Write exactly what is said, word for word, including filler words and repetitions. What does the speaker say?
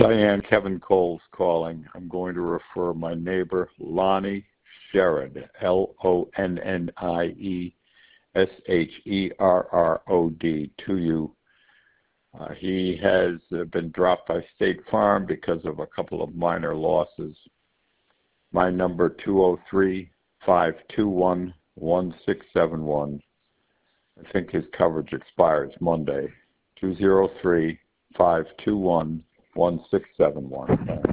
Diane, Kevin Cole's calling. I'm going to refer my neighbor Lonnie Sherrod, L O N N I E S H E R R O D, to you. Uh, he has uh, been dropped by State Farm because of a couple of minor losses. My number two oh three, five two one, one six seven one. I think his coverage expires Monday. two oh three, five two one, one six seven one.